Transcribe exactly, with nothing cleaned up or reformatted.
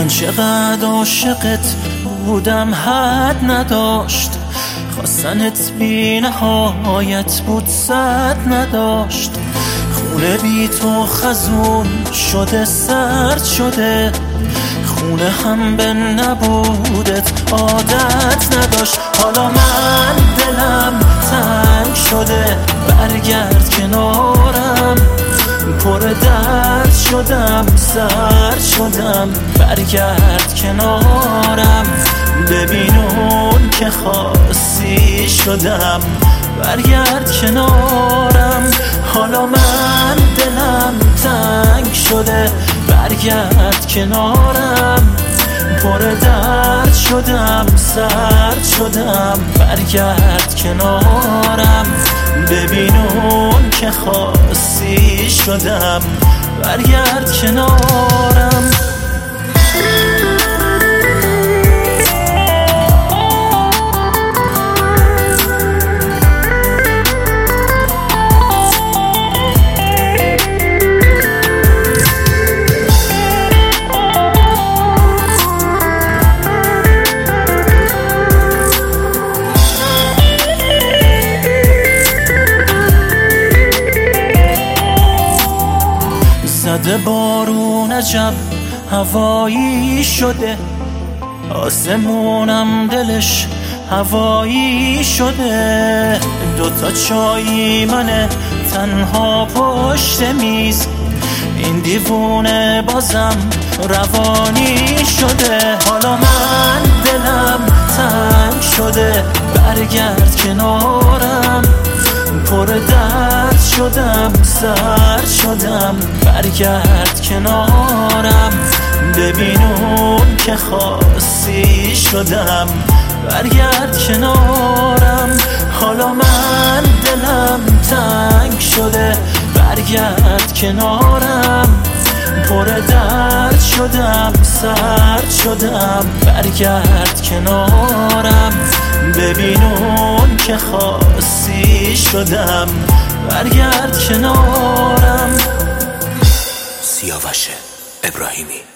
من چقدر عاشقت بودم حد نداشت، خواستنت بی نهایت بود صد نداشت. خونه بی تو خزون شده سرد شده، خونه هم به نبودت عادت نداشت. حالا من دلم تنگ شده، برگرد کنارم، پر درد شدم سرد شدم، برگرد کنارم. ببین اون که خاصی شدم، برگرد کنارم. حالا من دلم تنگ شده، برگرد کنارم، پر درد شدم سرد شدم، برگرد کنارم. ببین اون که خاصی شدم، برگرد کنارم. زده بارون عجب هوایی شده، آسمونم دلش هوایی شده. دوتا چایی منه تنها پشت میز، این دیوونه بازم روانی شده. حالا من دلم تنگ شده، برگرد کنارم، پر درد شدم سرد شدم، برگرد کنارم. ببین اون که خاصی شدم، برگرد کنارم. حالا من دلم تنگ شده، برگرد کنارم، پر درد شدم سرد شدم، برگرد کنارم. ببین اون که خاصی شدم، برگرد کنارم. سیاوش ابراهیمی.